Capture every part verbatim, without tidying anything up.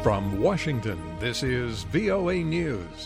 From Washington, this is V O A News.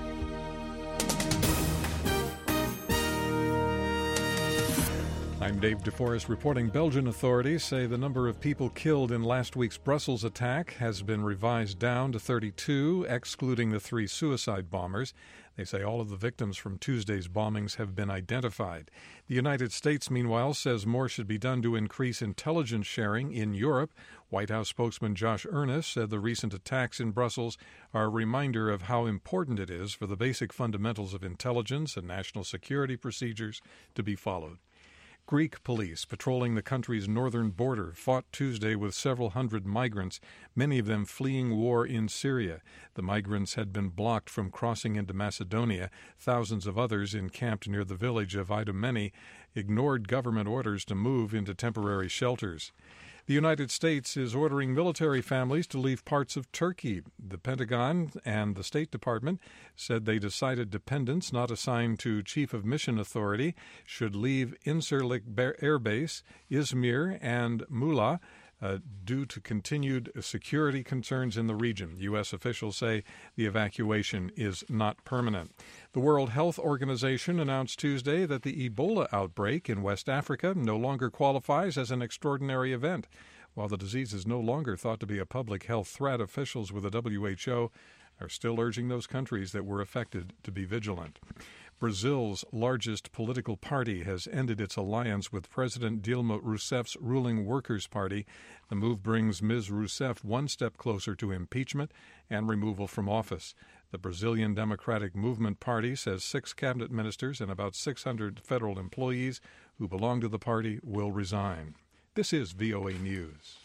I'm Dave DeForest reporting. Belgian authorities say the number of people killed in last week's Brussels attack has been revised down to thirty-two, excluding the three suicide bombers. They say all of the victims from Tuesday's bombings have been identified. The United States, meanwhile, says more should be done to increase intelligence sharing in Europe. White House spokesman Josh Earnest said the recent attacks in Brussels are a reminder of how important it is for the basic fundamentals of intelligence and national security procedures to be followed. Greek police patrolling the country's northern border fought Tuesday with several hundred migrants, many of them fleeing war in Syria. The migrants had been blocked from crossing into Macedonia. Thousands of others encamped near the village of Idomeni ignored government orders to move into temporary shelters. The United States is ordering military families to leave parts of Turkey. The Pentagon and the State Department said they decided dependents not assigned to Chief of Mission Authority should leave Incirlik Air Base, Izmir, and Muğla uh, due to continued security concerns in the region. U S officials say the evacuation is not permanent. The World Health Organization announced Tuesday that the Ebola outbreak in West Africa no longer qualifies as an extraordinary event. While the disease is no longer thought to be a public health threat, officials with the W H O are still urging those countries that were affected to be vigilant. Brazil's largest political party has ended its alliance with President Dilma Rousseff's ruling Workers' Party. The move brings Miz Rousseff one step closer to impeachment and removal from office. The Brazilian Democratic Movement Party says six cabinet ministers and about six hundred federal employees who belong to the party will resign. This is V O A News.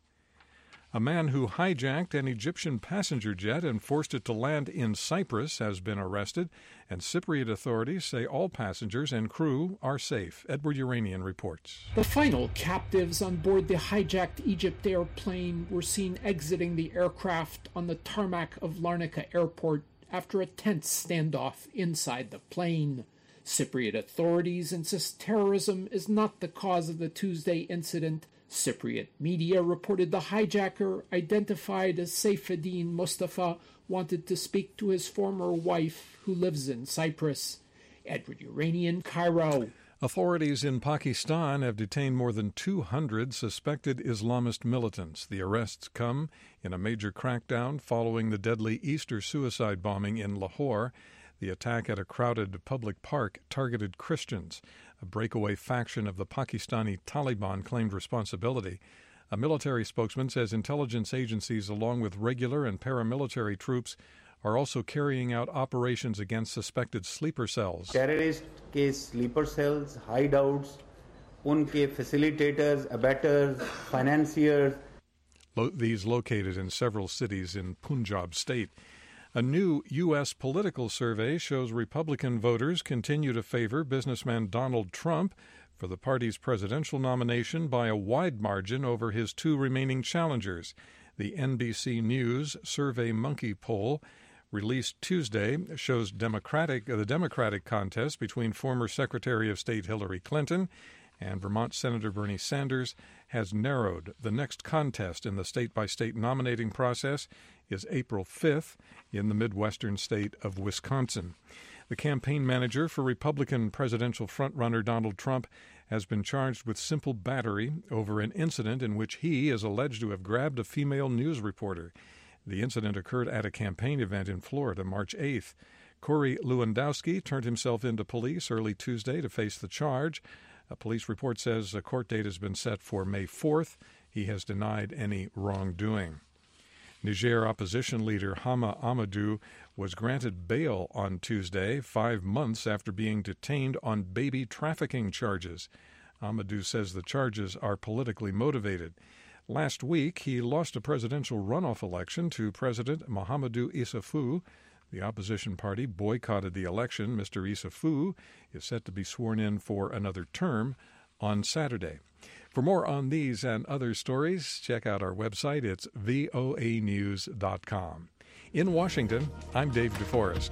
A man who hijacked an Egyptian passenger jet and forced it to land in Cyprus has been arrested, and Cypriot authorities say all passengers and crew are safe. Edward Uranian reports. The final captives on board the hijacked Egypt airplane were seen exiting the aircraft on the tarmac of Larnaca Airport after a tense standoff inside the plane. Cypriot authorities insist terrorism is not the cause of the Tuesday incident. Cypriot media reported the hijacker, identified as Saifuddin Mustafa, wanted to speak to his former wife, who lives in Cyprus. Edward Uranian, Cairo. Authorities in Pakistan have detained more than two hundred suspected Islamist militants. The arrests come in a major crackdown following the deadly Easter suicide bombing in Lahore. The attack at a crowded public park targeted Christians. A breakaway faction of the Pakistani Taliban claimed responsibility. A military spokesman says intelligence agencies, along with regular and paramilitary troops, are also carrying out operations against suspected sleeper cells. Terrorist के sleeper cells, hideouts, उनके facilitators, abettors, financiers. Lo- these located in several cities in Punjab state. A new U S political survey shows Republican voters continue to favor businessman Donald Trump for the party's presidential nomination by a wide margin over his two remaining challengers. The N B C News Survey Monkey poll released Tuesday shows Democratic the Democratic contest between former Secretary of State Hillary Clinton and Vermont Senator Bernie Sanders has narrowed. The next contest in the state-by-state nominating process is April fifth in the Midwestern state of Wisconsin. The campaign manager for Republican presidential frontrunner Donald Trump has been charged with simple battery over an incident in which he is alleged to have grabbed a female news reporter. The incident occurred at a campaign event in Florida March eighth. Corey Lewandowski turned himself into police early Tuesday to face the charge. A police report says a court date has been set for May fourth. He has denied any wrongdoing. Niger opposition leader Hama Amadou was granted bail on Tuesday, five months after being detained on baby trafficking charges. Amadou says the charges are politically motivated. Last week, he lost a presidential runoff election to President Mahamadou Issoufou. The opposition party boycotted the election. Mister Issoufou is set to be sworn in for another term on Saturday. For more on these and other stories, check out our website. It's V O A news dot com. In Washington, I'm Dave DeForest.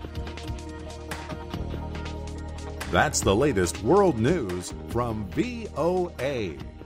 That's the latest world news from V O A.